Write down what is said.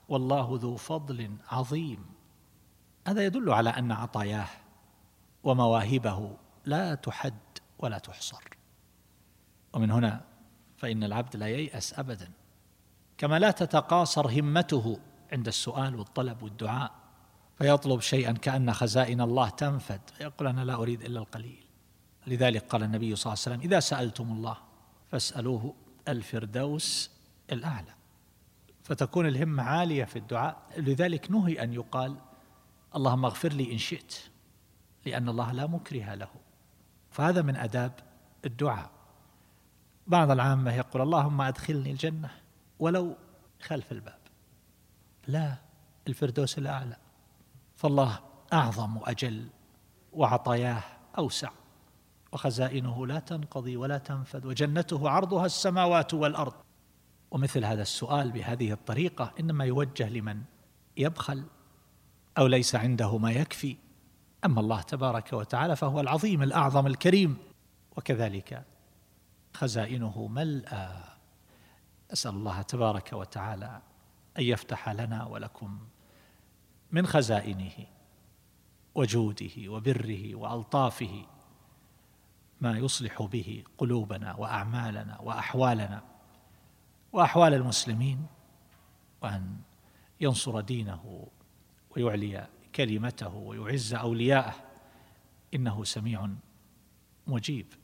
والله ذو فضل عظيم. هذا يدل على أن عطاياه ومواهبه لا تحد ولا تحصر. ومن هنا فإن العبد لا ييأس أبدا، كما لا تتقاصر همته عند السؤال والطلب والدعاء، فيطلب شيئا كأن خزائن الله تنفد، فيقول أنا لا أريد إلا القليل. لذلك قال النبي صلى الله عليه وسلم: إذا سألتم الله فاسألوه الفردوس الأعلى. فتكون الهمة عالية في الدعاء. لذلك نهي أن يقال اللهم اغفر لي إن شئت، لأن الله لا مكره له. فهذا من آداب الدعاء. بعض العامة يقول اللهم أدخلني الجنة ولو خلف الباب. لا، الفردوس الأعلى، فالله أعظم وأجل، وعطاياه أوسع، وخزائنه لا تنقضي ولا تنفد، وجنته عرضها السماوات والأرض. ومثل هذا السؤال بهذه الطريقة إنما يوجه لمن يبخل أو ليس عنده ما يكفي. أما الله تبارك وتعالى فهو العظيم الأعظم الكريم، وكذلك خزائنه ملأى. أسأل الله تبارك وتعالى أن يفتح لنا ولكم من خزائنه وجوده وبره وألطافه ما يصلح به قلوبنا وأعمالنا وأحوالنا وأحوال المسلمين، وأن ينصر دينه ويعلي كلمته ويعز أولياءه، إنه سميع مجيب.